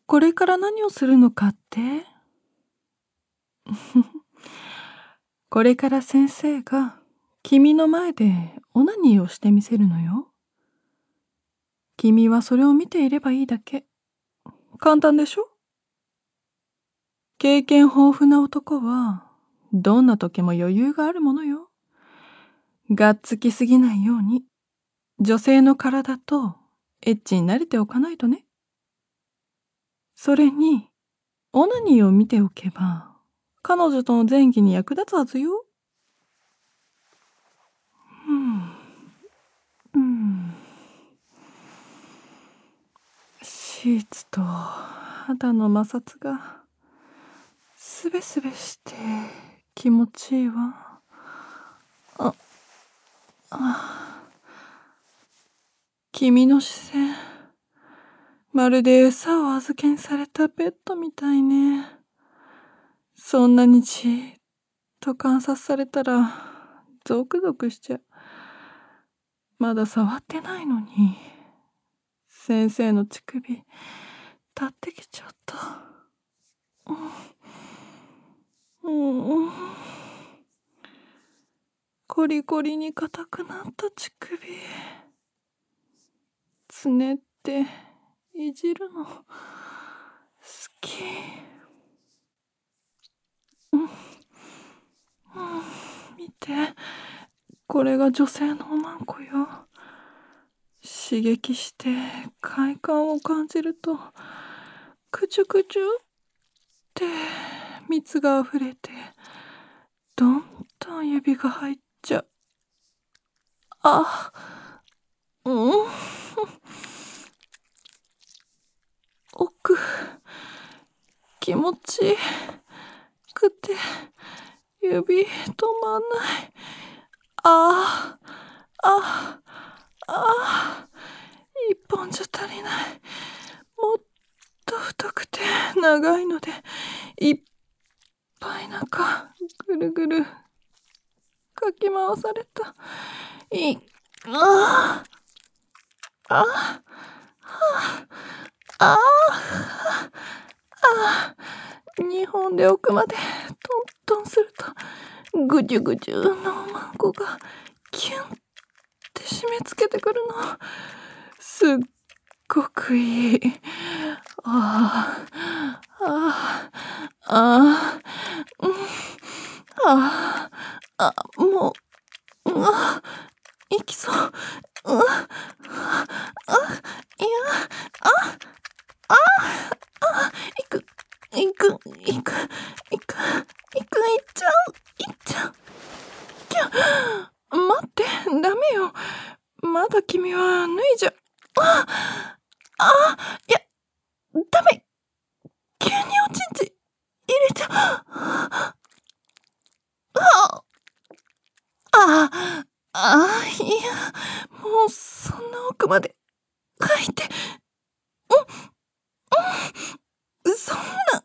これから何をするのかってこれから先生が君の前でオナニーをしてみせるのよ。君はそれを見ていればいいだけ。簡単でしょ？経験豊富な男はどんな時も余裕があるものよ。がっつきすぎないように女性の体とエッチに慣れておかないとね。それにオナニーを見ておけば彼女との前戯に役立つはずよ。シーツと肌の摩擦がすべすべして気持ちいいわ。君の視線、まるで餌を預けにされたペットみたいね。そんなにじーっと観察されたらゾクゾクしちゃう。まだ触ってないのに先生の乳首立ってきちゃった。コリコリに硬くなった乳首、つねっていじるの好き。見て、これが女性のおまんこよ。刺激して快感を感じるとくちゅくちゅって蜜があふれてどんどん指が入っちゃう。奥気持ちいいくて指止まんない。一本じゃ足りない。もっと太くて長いのでいっぱい中ぐるぐるかき回された。2本で奥までトントンするとぐじゅぐじゅのおまんこがキュンって締め付けてくるの。すっごくいい。もう行きそう。行っちゃう。待って、ダメよ。まだ君は脱いじゃ。いや、ダメ。急におちんち入れちゃう。いや、もうそんな奥まで入って、そんな、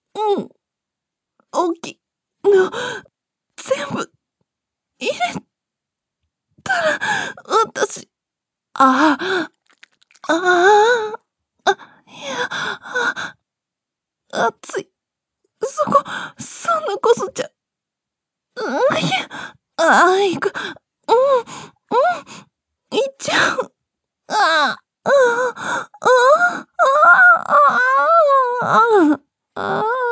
大きいの全部入れたら、私、いや、熱い。そんなこすっちゃ。いや、行く。行っちゃう。ああ、ああ、ああ、ああ、ああ。